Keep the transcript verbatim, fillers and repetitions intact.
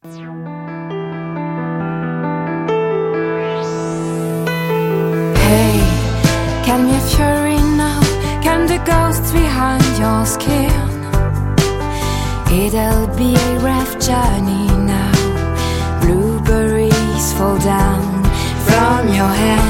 Hey, can you fury now? Can the ghosts behind your skin? It'll be a rough journey now. Blueberries fall down from your hair.